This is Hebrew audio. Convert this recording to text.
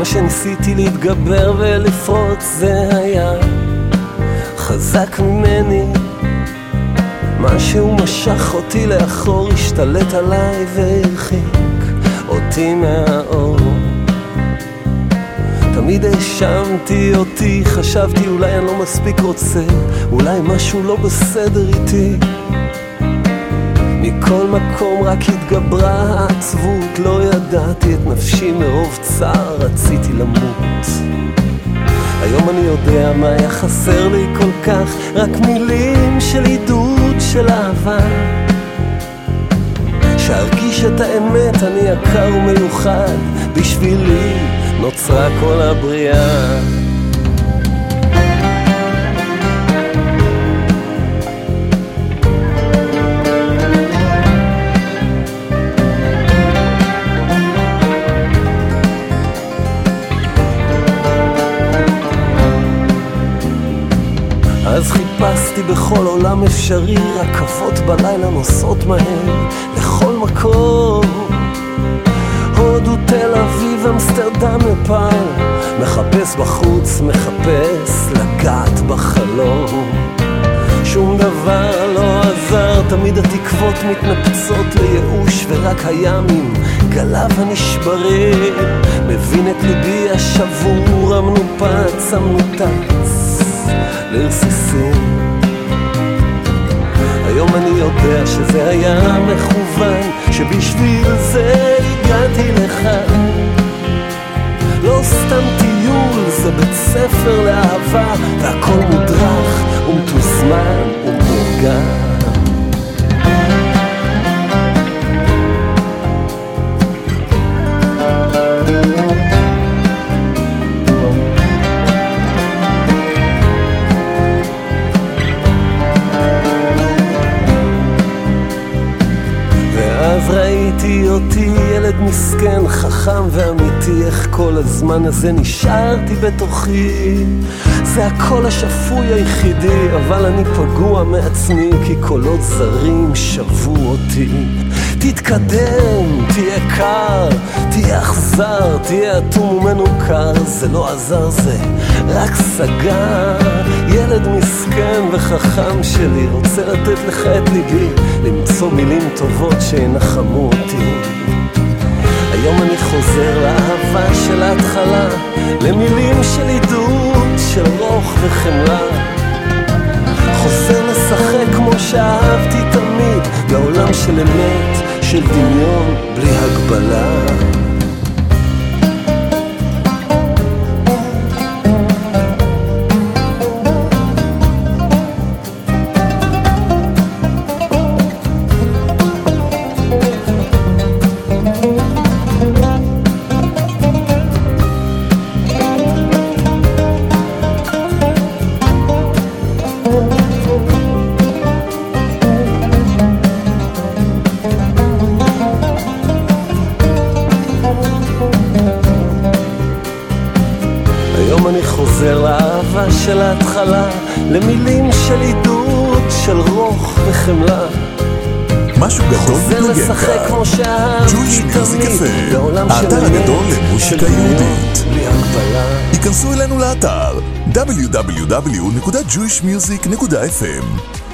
שניסיתי להתגבר ולפרוץ, זה היה חזק ממני. משהו משך אותי לאחור, השתלט עליי והרחיק אותי מהאור. תמיד האשמתי אותי, חשבתי אולי אני לא מספיק רוצה, אולי משהו לא בסדר איתי. מכל מקום רק התגברה העצבות, לא ידעתי את נפשי מרוב צער, רציתי למות. היום אני יודע מה היה חסר לי כל כך, רק מילים של עידוד, של אהבה, שארגיש את האמת, אני יקר ומיוחד, בשבילי נוצרה כל הבריאה. אז חיפשתי בכל עולם אפשרי, רכבות בלילה נוסעות מהר לכל מקום, הודו, תל אביב, אמסטרדם, נפאל, מחפש בחוץ, מחפש לגעת בחלום. שום דבר לא עזר, תמיד התקוות מתנפצות לייאוש, ורק הימים, גליו הנשברים, מבין את ליבי השבור, המנופץ, המנותץ לרסיסים. היום אני יודע שזה היה מכוון, שבשביל זה הגעתי לכאן. לא סתם טיול, זה בית ספר לאהבה, והכל מודרך ומתוזמן ומאורגן. ראיתי אותי ילד מסכן, חכם ואמיתי, איך כל הזמן הזה נשארתי בתוכי. זה הקול השפוי היחידי, אבל אני פגוע מעצמי, כי קולות זרים שבו אותי. תתקדם, תהיה קר, תהיה אכזר, תהיה אטום ומנוכר, זה לא עזר, זה רק סגר. ילד מסכן וחכם שלי, רוצה לתת לך את ליבי, למצוא מילים טובות שינחמו אותי. היום אני חוזר לאהבה של ההתחלה, למילים של עידוד, של רוח וחמלה. חוזר לשחק כמו שאהבתי תמיד, בעולם של אמת, של דמיון בלי הגבלה. היום אני חוזר לאהבה של ההתחלה, למילים של עידוד, של רוח וחמלה. משהו גדול מתנגן כאן. ג'ויש מיוזיק FM, האתר הגדול למוזיקה יהודית. היכנסו אלינו לאתר www.jewishmusic.fm.